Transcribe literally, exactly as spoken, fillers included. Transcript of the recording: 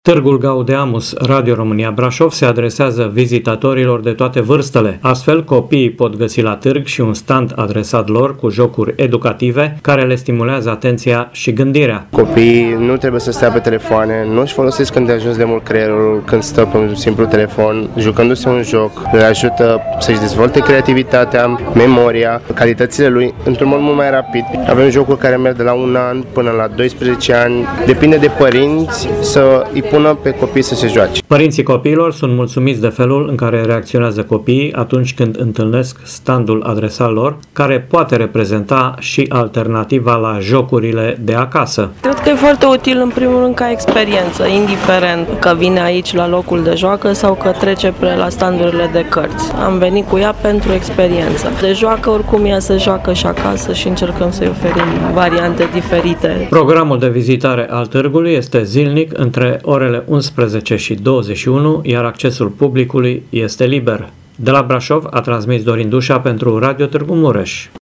Târgul Gaudeamus Radio România Brașov se adresează vizitatorilor de toate vârstele. Astfel, copiii pot găsi la târg și un stand adresat lor cu jocuri educative care le stimulează atenția și gândirea. Copiii nu trebuie să stea pe telefoane, nu își folosesc când de ajuns de mult creierul, când stă pe un simplu telefon, jucându-se un joc, le ajută să-și dezvolte creativitatea, memoria, calitățile lui într-un mod mult mai rapid. Avem jocuri care merg de la un an până la doisprezece ani, depinde de părinți să îi pună pe copii să se joace. Părinții copiilor sunt mulțumiți de felul în care reacționează copiii atunci când întâlnesc standul adresat lor, care poate reprezenta și alternativa la jocurile de acasă. Cred că e foarte util în primul rând ca experiență, indiferent că vine aici la locul de joacă sau că trece pe la standurile de cărți. Am venit cu ea pentru experiență. De joacă oricum ea se joacă și acasă și încercăm să-i oferim variante diferite. Programul de vizitare al târgului este zilnic între orele unsprezece și douăzeci și unu, iar accesul publicului este liber. De la Brașov a transmis Dorin Dușa pentru Radio Târgu Mureș.